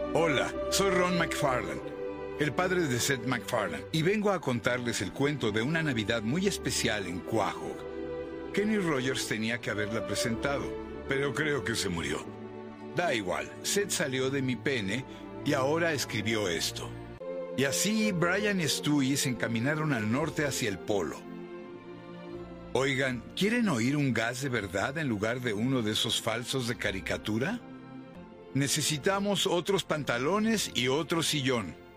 Hola, soy Ron McFarlane, el padre de Seth MacFarlane, y vengo a contarles el cuento de una Navidad muy especial en Quahog. Kenny Rogers tenía que haberla presentado, pero creo que se murió. Da igual, Seth salió de mi pene y ahora escribió esto. Y así Brian y Stewie se encaminaron al norte hacia el polo. Oigan, ¿quieren oír un gas de verdad en lugar de uno de esos falsos de caricatura? Necesitamos otros pantalones y otro sillón.